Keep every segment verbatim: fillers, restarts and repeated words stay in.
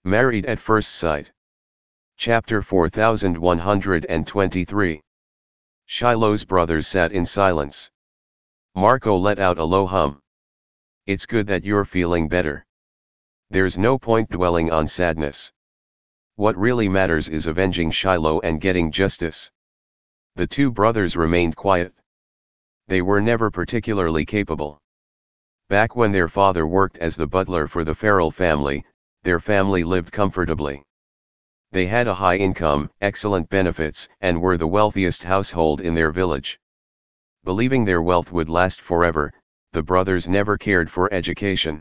Married at First Sight. Chapter four thousand one hundred twenty-three. Shiloh's brothers sat in silence. Marco let out a low hum. It's good that you're feeling better. There's no point dwelling on sadness. What really matters is avenging Shiloh and getting justice. The two brothers remained quiet. They were never particularly capable. Back when their father worked as the butler for the Farrell family, their family lived comfortably. They had a high income, excellent benefits, and were the wealthiest household in their village. Believing their wealth would last forever, the brothers never cared for education.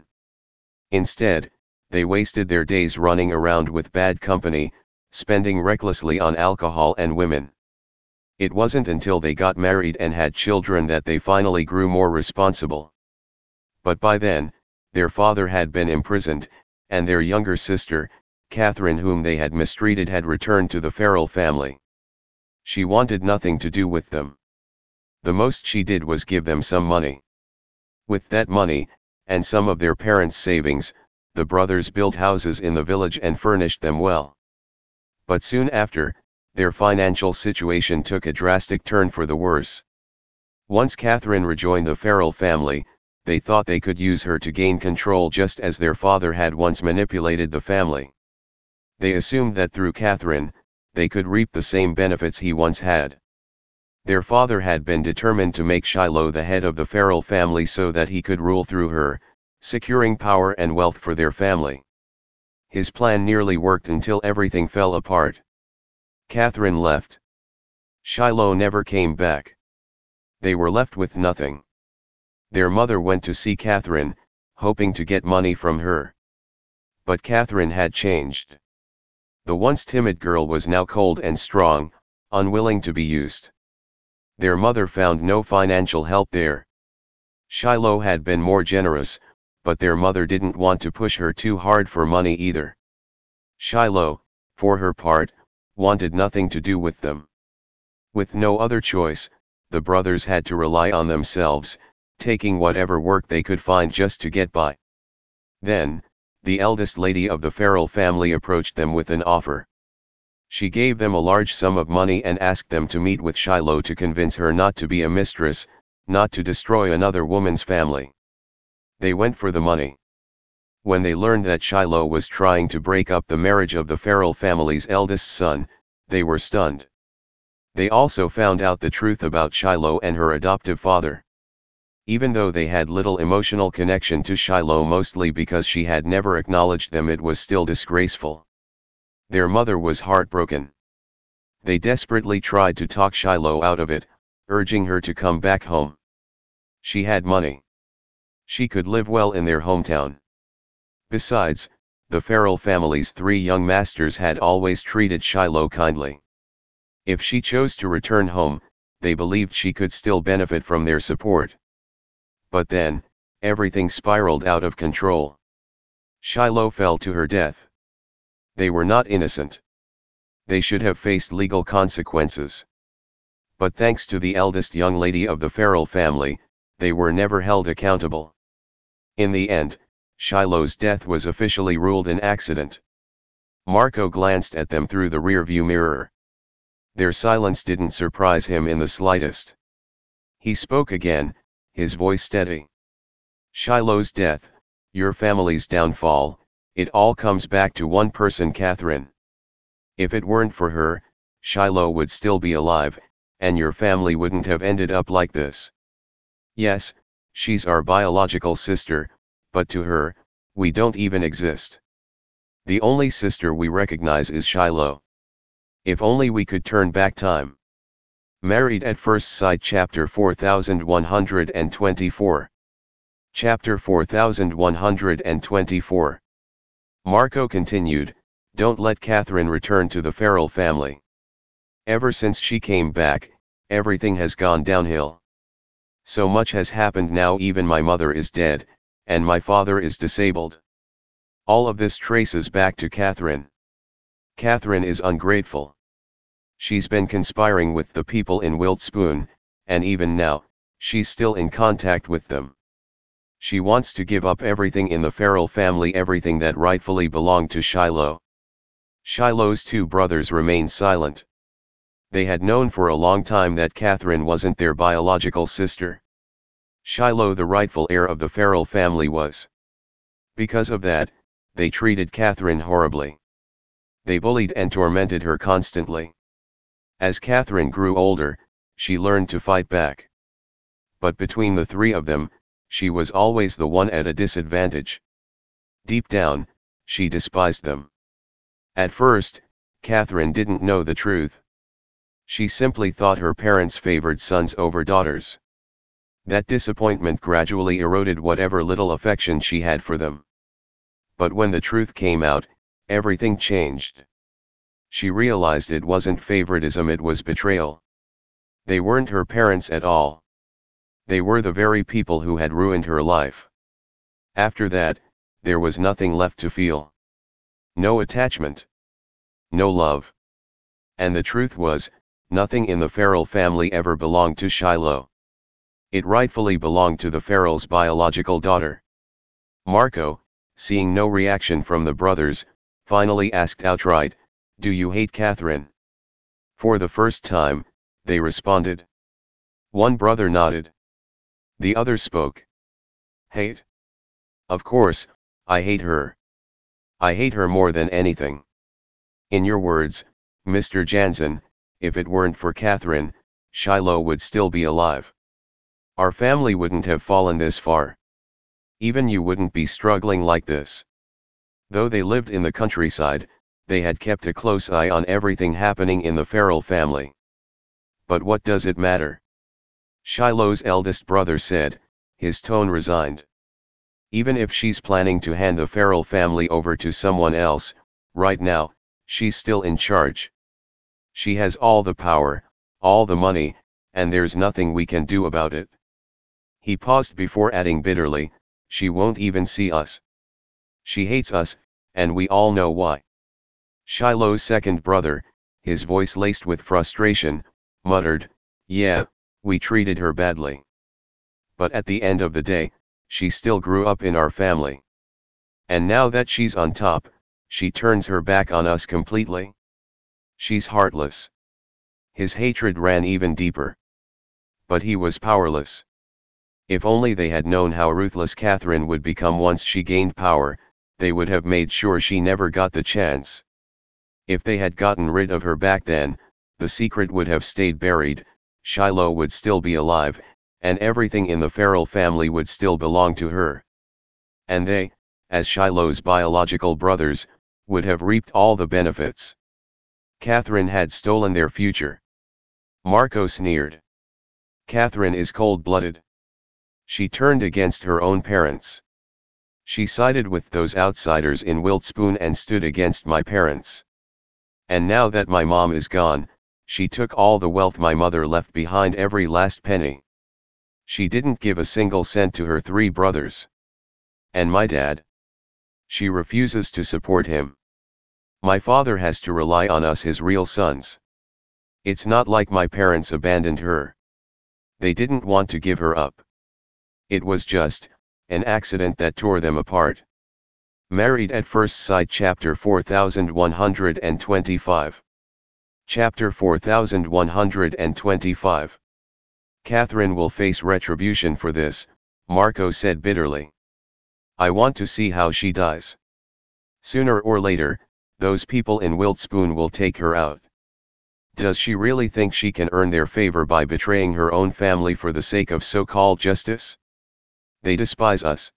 Instead, they wasted their days running around with bad company, spending recklessly on alcohol and women. It wasn't until they got married and had children that they finally grew more responsible. But by then, their father had been imprisoned, and their younger sister, Catherine, whom they had mistreated, had returned to the Farrell family. She wanted nothing to do with them. The most she did was give them some money. With that money, and some of their parents' savings, the brothers built houses in the village and furnished them well. But soon after, their financial situation took a drastic turn for the worse. Once Catherine rejoined the Farrell family, they thought they could use her to gain control just as their father had once manipulated the family. They assumed that through Catherine, they could reap the same benefits he once had. Their father had been determined to make Shiloh the head of the Farrell family so that he could rule through her, securing power and wealth for their family. His plan nearly worked until everything fell apart. Catherine left. Shiloh never came back. They were left with nothing. Their mother went to see Catherine, hoping to get money from her. But Catherine had changed. The once timid girl was now cold and strong, unwilling to be used. Their mother found no financial help there. Shiloh had been more generous, but their mother didn't want to push her too hard for money either. Shiloh, for her part, wanted nothing to do with them. With no other choice, the brothers had to rely on themselves, taking whatever work they could find just to get by. Then, the eldest lady of the Farrell family approached them with an offer. She gave them a large sum of money and asked them to meet with Shiloh to convince her not to be a mistress, not to destroy another woman's family. They went for the money. When they learned that Shiloh was trying to break up the marriage of the Farrell family's eldest son, they were stunned. They also found out the truth about Shiloh and her adoptive father. Even though they had little emotional connection to Shiloh, mostly because she had never acknowledged them, it was still disgraceful. Their mother was heartbroken. They desperately tried to talk Shiloh out of it, urging her to come back home. She had money. She could live well in their hometown. Besides, the Farrell family's three young masters had always treated Shiloh kindly. If she chose to return home, they believed she could still benefit from their support. But then, everything spiraled out of control. Shiloh fell to her death. They were not innocent. They should have faced legal consequences. But thanks to the eldest young lady of the Farrell family, they were never held accountable. In the end, Shiloh's death was officially ruled an accident. Marco glanced at them through the rearview mirror. Their silence didn't surprise him in the slightest. He spoke again, his voice steady. Shiloh's death, your family's downfall, it all comes back to one person, Catherine. If it weren't for her, Shiloh would still be alive, and your family wouldn't have ended up like this. Yes, she's our biological sister, but to her, we don't even exist. The only sister we recognize is Shiloh. If only we could turn back time. Married at First Sight, Chapter four thousand one hundred twenty-four. Chapter four thousand one hundred twenty-four. Marco continued, don't let Catherine return to the Farrell family. Ever since she came back, everything has gone downhill. So much has happened now, even my mother is dead, and my father is disabled. All of this traces back to Catherine. Catherine is ungrateful. She's been conspiring with the people in Wiltspoon, and even now, she's still in contact with them. She wants to give up everything in the Farrell family, everything that rightfully belonged to Shiloh. Shiloh's two brothers remained silent. They had known for a long time that Catherine wasn't their biological sister. Shiloh, the rightful heir of the Farrell family, was. Because of that, they treated Catherine horribly. They bullied and tormented her constantly. As Catherine grew older, she learned to fight back. But between the three of them, she was always the one at a disadvantage. Deep down, she despised them. At first, Catherine didn't know the truth. She simply thought her parents favored sons over daughters. That disappointment gradually eroded whatever little affection she had for them. But when the truth came out, everything changed. She realized it wasn't favoritism, it was betrayal. They weren't her parents at all. They were the very people who had ruined her life. After that, there was nothing left to feel. No attachment. No love. And the truth was, nothing in the Farrell family ever belonged to Shiloh. It rightfully belonged to the Farrells' biological daughter. Marco, seeing no reaction from the brothers, finally asked outright, "Do you hate Catherine?" For the first time, they responded. One brother nodded. The other spoke. "Hate? Of course, I hate her. I hate her more than anything. In your words, Mister Jansen, if it weren't for Catherine, Shiloh would still be alive. Our family wouldn't have fallen this far. Even you wouldn't be struggling like this." Though they lived in the countryside, they had kept a close eye on everything happening in the Farrell family. "But what does it matter?" Shiloh's eldest brother said, his tone resigned. "Even if she's planning to hand the Farrell family over to someone else, right now, she's still in charge. She has all the power, all the money, and there's nothing we can do about it." He paused before adding bitterly, "She won't even see us. She hates us, and we all know why." Shiloh's second brother, his voice laced with frustration, muttered, "Yeah, we treated her badly. But at the end of the day, she still grew up in our family. And now that she's on top, she turns her back on us completely. She's heartless." His hatred ran even deeper. But he was powerless. If only they had known how ruthless Catherine would become once she gained power, they would have made sure she never got the chance. If they had gotten rid of her back then, the secret would have stayed buried, Shiloh would still be alive, and everything in the Farrell family would still belong to her. And they, as Shiloh's biological brothers, would have reaped all the benefits. Catherine had stolen their future. Marco sneered. "Catherine is cold-blooded. She turned against her own parents. She sided with those outsiders in Wiltspoon and stood against my parents. And now that my mom is gone, she took all the wealth my mother left behind, every last penny. She didn't give a single cent to her three brothers. And my dad? She refuses to support him. My father has to rely on us, his real sons. It's not like my parents abandoned her. They didn't want to give her up. It was just an accident that tore them apart." Married at First Sight, Chapter four thousand one hundred twenty-five. Chapter four thousand one hundred twenty-five. "Catherine will face retribution for this," Marco said bitterly. "I want to see how she dies. Sooner or later, those people in Wiltspoon will take her out. Does she really think she can earn their favor by betraying her own family for the sake of so-called justice? They despise us.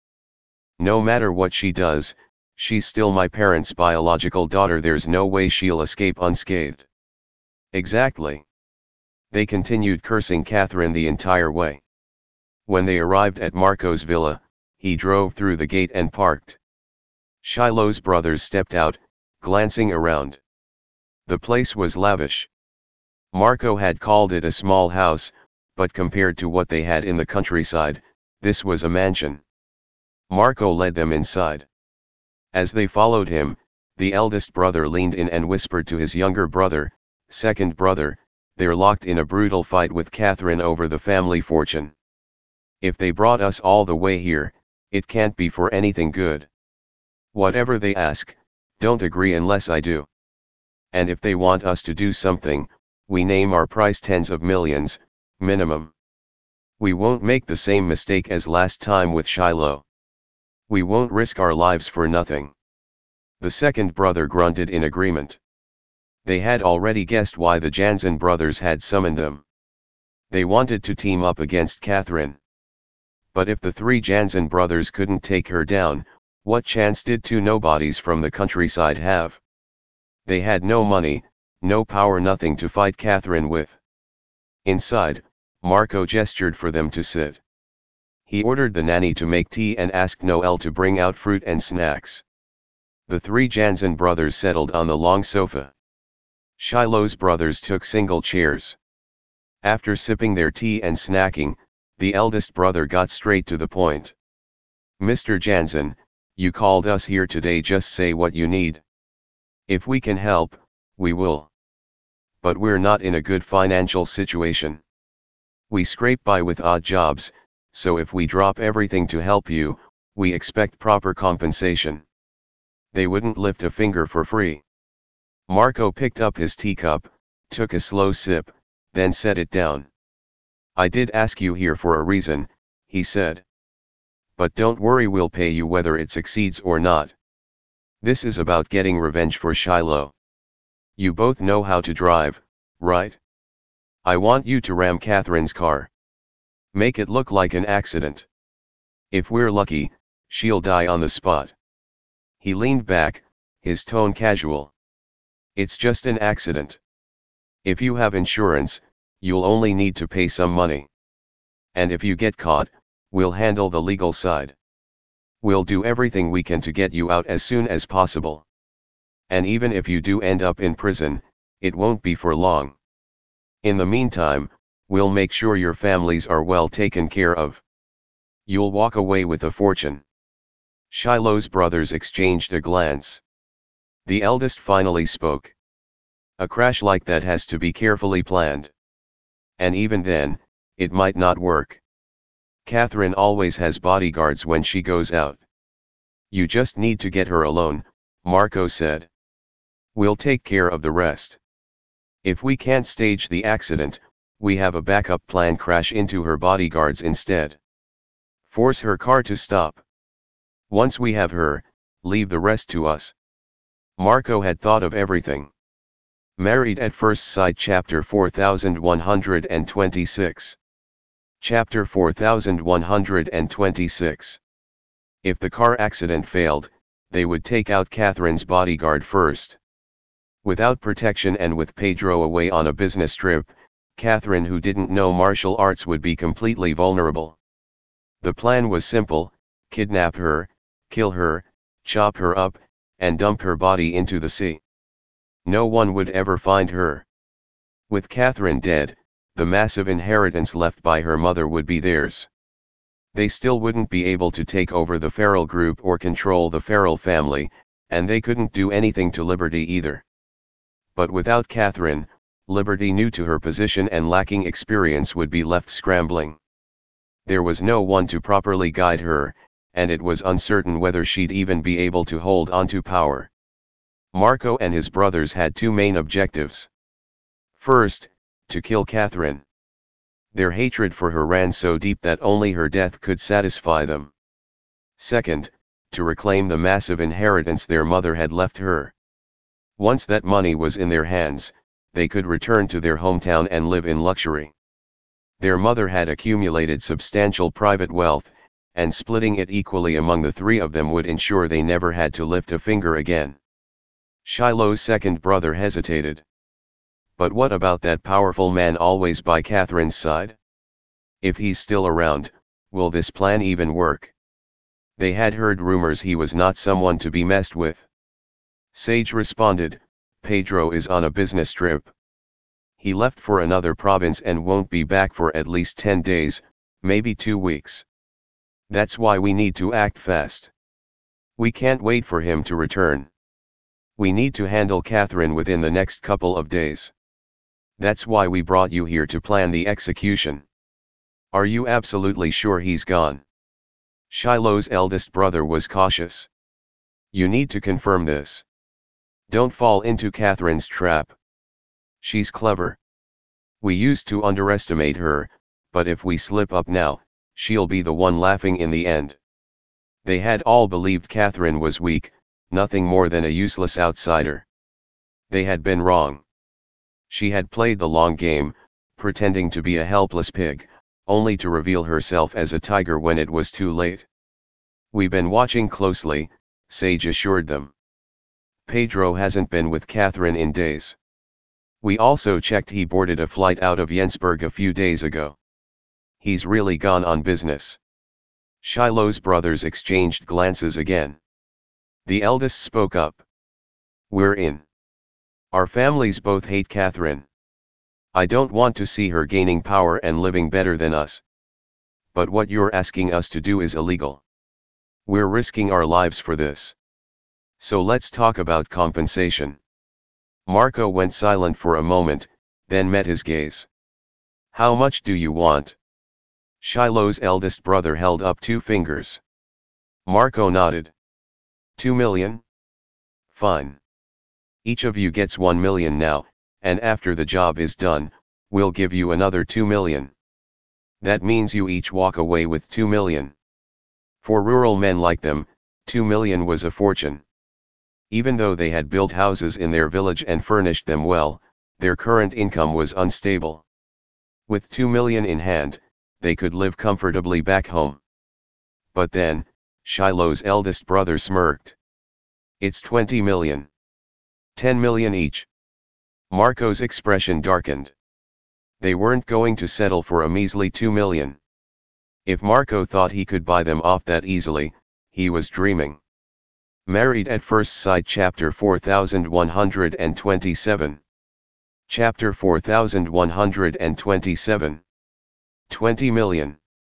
No matter what she does, she's still my parents' biological daughter. There's no way she'll escape unscathed." Exactly. They continued cursing Catherine the entire way. When they arrived at Marco's villa, he drove through the gate and parked. Shiloh's brothers stepped out, glancing around. The place was lavish. Marco had called it a small house, but compared to what they had in the countryside, this was a mansion. Marco led them inside. As they followed him, the eldest brother leaned in and whispered to his younger brother, "Second brother, they're locked in a brutal fight with Catherine over the family fortune. If they brought us all the way here, It can't be for anything good. Whatever they ask, don't agree unless I do. And if they want us to do something, we name our price tens of millions, minimum. We won't make the same mistake as last time with Shiloh. We won't risk our lives for nothing. The second brother grunted in agreement. They had already guessed why the Jansen brothers had summoned them. They wanted to team up against Catherine. But if the three Jansen brothers couldn't take her down, what chance did two nobodies from the countryside have? They had no money, no power, nothing to fight Catherine with. Inside, Marco gestured for them to sit. He ordered the nanny to make tea and asked Noel to bring out fruit and snacks. The three Jansen brothers settled on the long sofa. Shiloh's brothers took single chairs. After sipping their tea and snacking, the eldest brother got straight to the point. Mister Jansen, you called us here today, just say what you need. If we can help, we will. But we're not in a good financial situation. We scrape by with odd jobs, so if we drop everything to help you, we expect proper compensation. They wouldn't lift a finger for free. Marco picked up his teacup, took a slow sip, then set it down. I did ask you here for a reason, he said. But don't worry, we'll pay you whether it succeeds or not. This is about getting revenge for Shiloh. You both know how to drive, right? I want you to ram Catherine's car. Make it look like an accident. If we're lucky, she'll die on the spot. He leaned back, his tone casual. It's just an accident. If you have insurance, you'll only need to pay some money. And if you get caught, we'll handle the legal side. We'll do everything we can to get you out as soon as possible. And even if you do end up in prison, it won't be for long. In the meantime, we'll make sure your families are well taken care of. You'll walk away with a fortune. Shiloh's brothers exchanged a glance. The eldest finally spoke. A crash like that has to be carefully planned. And even then, it might not work. Catherine always has bodyguards when she goes out. You just need to get her alone, Marco said. We'll take care of the rest. If we can't stage the accident, we have a backup plan: crash into her bodyguards instead. Force her car to stop. Once we have her, leave the rest to us. Marco had thought of everything. Married at First Sight, Chapter four thousand one hundred twenty-six. Chapter four thousand one hundred twenty-six. If the car accident failed, they would take out Catherine's bodyguard first. Without protection and with Pedro away on a business trip, Catherine, who didn't know martial arts, would be completely vulnerable. The plan was simple: kidnap her, kill her, chop her up, and dump her body into the sea. No one would ever find her. With Catherine dead, the massive inheritance left by her mother would be theirs. They still wouldn't be able to take over the Farrell Group or control the Farrell family, and they couldn't do anything to Liberty either. But without Catherine, Liberty, new to her position and lacking experience, would be left scrambling. There was no one to properly guide her, and it was uncertain whether she'd even be able to hold onto power. Marco and his brothers had two main objectives. First, to kill Catherine. Their hatred for her ran so deep that only her death could satisfy them. Second, to reclaim the massive inheritance their mother had left her. Once that money was in their hands, they could return to their hometown and live in luxury. Their mother had accumulated substantial private wealth, and splitting it equally among the three of them would ensure they never had to lift a finger again. Shiloh's second brother hesitated. But what about that powerful man always by Catherine's side? If he's still around, will this plan even work? They had heard rumors he was not someone to be messed with. Sage responded, Pedro is on a business trip. He left for another province and won't be back for at least ten days, maybe two weeks. That's why we need to act fast. We can't wait for him to return. We need to handle Catherine within the next couple of days. That's why we brought you here to plan the execution. Are you absolutely sure he's gone? Shiloh's eldest brother was cautious. You need to confirm this. Don't fall into Catherine's trap. She's clever. We used to underestimate her, but if we slip up now, she'll be the one laughing in the end. They had all believed Catherine was weak, nothing more than a useless outsider. They had been wrong. She had played the long game, pretending to be a helpless pig, only to reveal herself as a tiger when it was too late. We've been watching closely, Sage assured them. Pedro hasn't been with Catherine in days. We also checked he boarded a flight out of Jensburg a few days ago. He's really gone on business. Shiloh's brothers exchanged glances again. The eldest spoke up. We're in. Our families both hate Catherine. I don't want to see her gaining power and living better than us. But what you're asking us to do is illegal. We're risking our lives for this. So let's talk about compensation. Marco went silent for a moment, then met his gaze. How much do you want? Shiloh's eldest brother held up two fingers. Marco nodded. Two million? Fine. Each of you gets one million now, and after the job is done, we'll give you another two million. That means you each walk away with two million. For rural men like them, two million was a fortune. Even though they had built houses in their village and furnished them well, their current income was unstable. With two million in hand, they could live comfortably back home. But then, Shiloh's eldest brother smirked. It's twenty million. ten million each. Marco's expression darkened. They weren't going to settle for a measly two million. If Marco thought he could buy them off that easily, he was dreaming. Married at First Sight Chapter four thousand one hundred twenty-seven. Chapter four thousand one hundred twenty-seven. twenty million.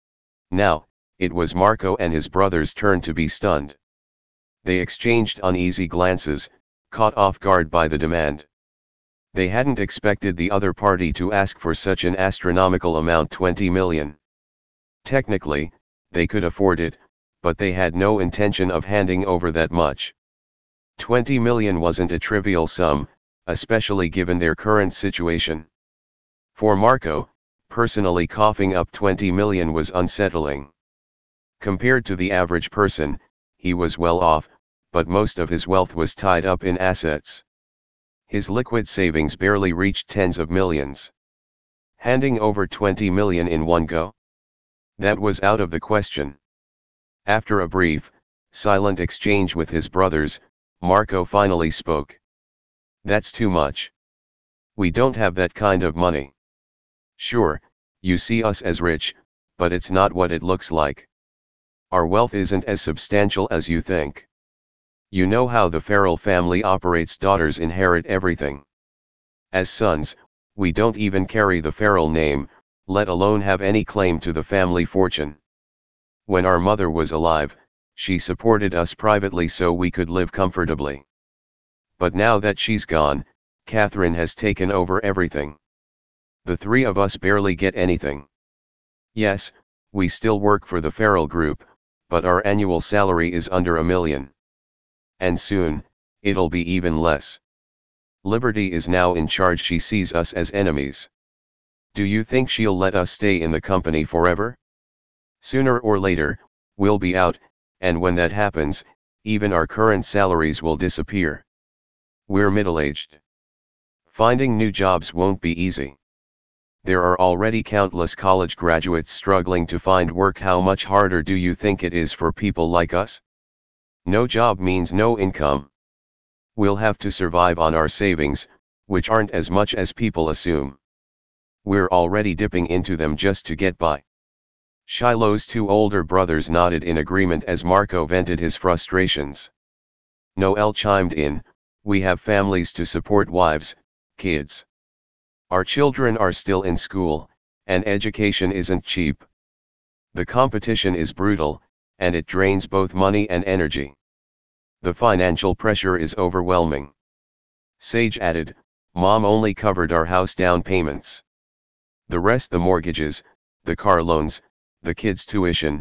Now, it was Marco and his brother's turn to be stunned. They exchanged uneasy glances, caught off guard by the demand. They hadn't expected the other party to ask for such an astronomical amount, twenty million. Technically, they could afford it, but they had no intention of handing over that much. twenty million wasn't a trivial sum, especially given their current situation. For Marco, personally coughing up twenty million was unsettling. Compared to the average person, he was well off, but most of his wealth was tied up in assets. His liquid savings barely reached tens of millions. Handing over twenty million in one go? That was out of the question. After a brief, silent exchange with his brothers, Marco finally spoke. That's too much. We don't have that kind of money. Sure, you see us as rich, but it's not what it looks like. Our wealth isn't as substantial as you think. You know how the Farrell family operates. Daughters inherit everything. As sons, we don't even carry the Farrell name, let alone have any claim to the family fortune. When our mother was alive, she supported us privately so we could live comfortably. But now that she's gone, Catherine has taken over everything. The three of us barely get anything. Yes, we still work for the Farrell Group, but our annual salary is under a million. And soon, it'll be even less. Liberty is now in charge. She sees us as enemies. Do you think she'll let us stay in the company forever? Sooner or later, we'll be out, and when that happens, even our current salaries will disappear. We're middle-aged. Finding new jobs won't be easy. There are already countless college graduates struggling to find work. How much harder do you think it is for people like us? No job means no income. We'll have to survive on our savings, which aren't as much as people assume. We're already dipping into them just to get by. Shiloh's two older brothers nodded in agreement as Marco vented his frustrations. Noel chimed in, we have families to support, wives, kids. Our children are still in school, and education isn't cheap. The competition is brutal, and it drains both money and energy. The financial pressure is overwhelming. Sage added, Mom only covered our house down payments. The rest, the mortgages, the car loans, the kids' tuition,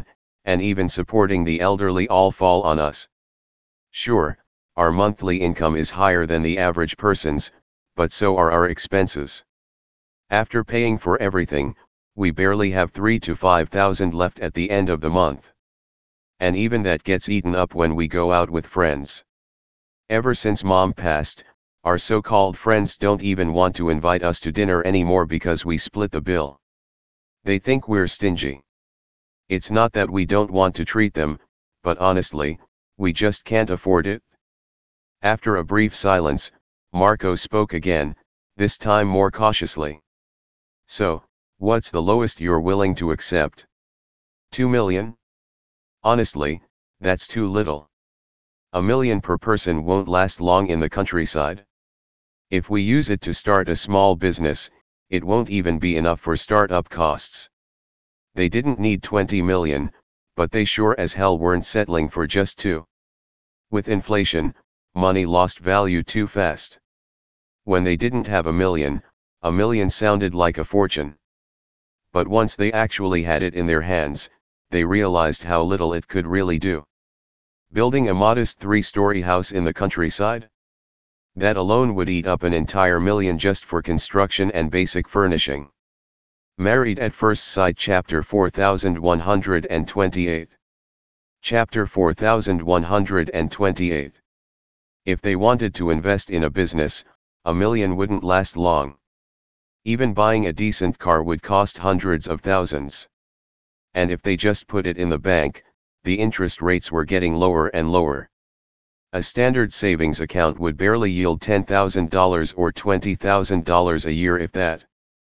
and even supporting the elderly all fall on us. Sure, our monthly income is higher than the average person's, but so are our expenses. After paying for everything, we barely have three to five thousand left at the end of the month. And even that gets eaten up when we go out with friends. Ever since Mom passed, our so-called friends don't even want to invite us to dinner anymore because we split the bill. They think we're stingy. It's not that we don't want to treat them, but honestly, we just can't afford it. After a brief silence, Marco spoke again, this time more cautiously. So, what's the lowest you're willing to accept? Two million? Honestly, that's too little. A million per person won't last long in the countryside. If we use it to start a small business, it won't even be enough for startup costs. They didn't need twenty million, but they sure as hell weren't settling for just two. With inflation, money lost value too fast. When they didn't have a million, a million sounded like a fortune. But once they actually had it in their hands, they realized how little it could really do. Building a modest three-story house in the countryside? That alone would eat up an entire million just for construction and basic furnishing. Married at First Sight Chapter four thousand one hundred twenty-eight. Chapter four thousand one hundred twenty-eight. If they wanted to invest in a business, a million wouldn't last long. Even buying a decent car would cost hundreds of thousands. And if they just put it in the bank, the interest rates were getting lower and lower. A standard savings account would barely yield ten thousand dollars or twenty thousand dollars a year if that.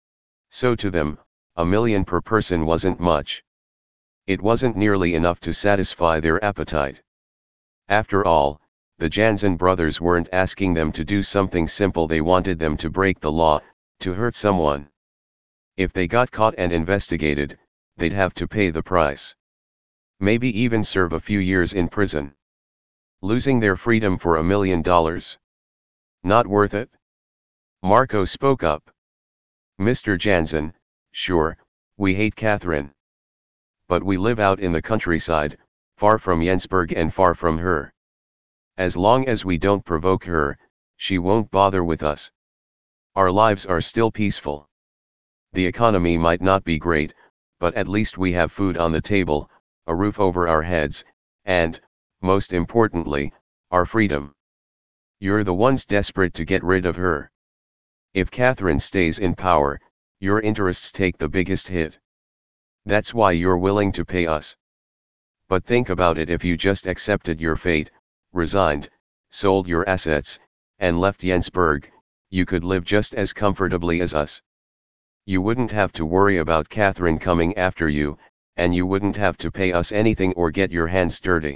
So to them, a million per person wasn't much. It wasn't nearly enough to satisfy their appetite. After all, the Jansen brothers weren't asking them to do something simple, they wanted them to break the law, to hurt someone. If they got caught and investigated, they'd have to pay the price. Maybe even serve a few years in prison. Losing their freedom for a million dollars? Not worth it? Marco spoke up. Mister Jansen, sure, we hate Catherine. But we live out in the countryside, far from Jensburg and far from her. As long as we don't provoke her, she won't bother with us. Our lives are still peaceful. The economy might not be great, but at least we have food on the table, a roof over our heads, and, most importantly, our freedom. You're the ones desperate to get rid of her. If Catherine stays in power, your interests take the biggest hit. That's why you're willing to pay us. But think about it, if you just accepted your fate, resigned, sold your assets, and left Jensburg, you could live just as comfortably as us. You wouldn't have to worry about Catherine coming after you, and you wouldn't have to pay us anything or get your hands dirty.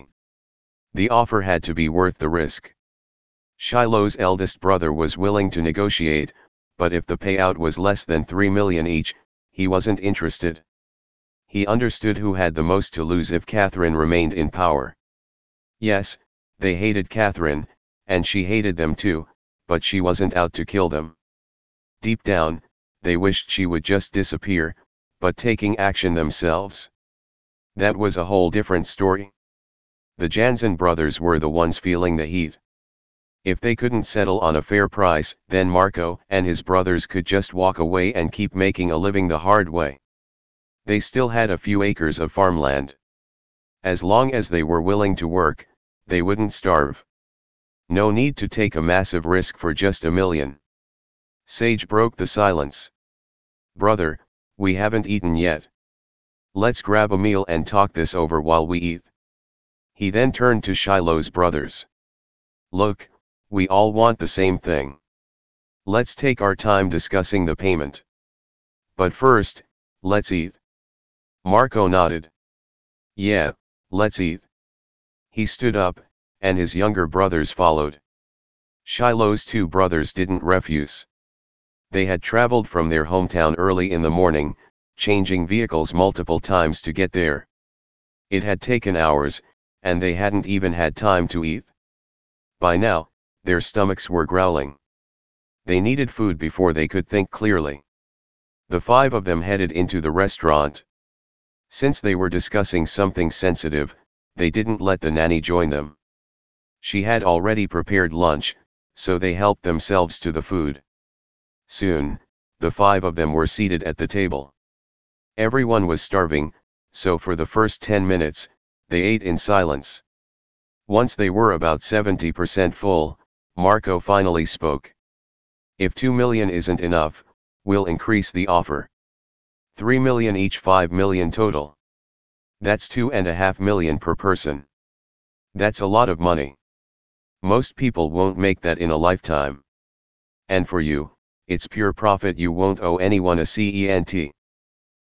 The offer had to be worth the risk. Shiloh's eldest brother was willing to negotiate, but if the payout was less than three million each, he wasn't interested. He understood who had the most to lose if Catherine remained in power. Yes, they hated Catherine, and she hated them too, but she wasn't out to kill them. Deep down, they wished she would just disappear, but taking action themselves. That was a whole different story. The Jansen brothers were the ones feeling the heat. If they couldn't settle on a fair price, then Marco and his brothers could just walk away and keep making a living the hard way. They still had a few acres of farmland. As long as they were willing to work, they wouldn't starve. No need to take a massive risk for just a million. Sage broke the silence. Brother, we haven't eaten yet. Let's grab a meal and talk this over while we eat. He then turned to Shiloh's brothers. Look, we all want the same thing. Let's take our time discussing the payment. But first, let's eat. Marco nodded. Yeah, let's eat. He stood up, and his younger brothers followed. Shiloh's two brothers didn't refuse. They had traveled from their hometown early in the morning, changing vehicles multiple times to get there. It had taken hours, and they hadn't even had time to eat. By now, their stomachs were growling. They needed food before they could think clearly. The five of them headed into the restaurant. Since they were discussing something sensitive, they didn't let the nanny join them. She had already prepared lunch, so they helped themselves to the food. Soon, the five of them were seated at the table. Everyone was starving, so for the first ten minutes, they ate in silence. Once they were about seventy percent full, Marco finally spoke. If two million isn't enough, we'll increase the offer. three million each, five million total. That's two and a half million per person. That's a lot of money. Most people won't make that in a lifetime. And for you, it's pure profit, you won't owe anyone a cent.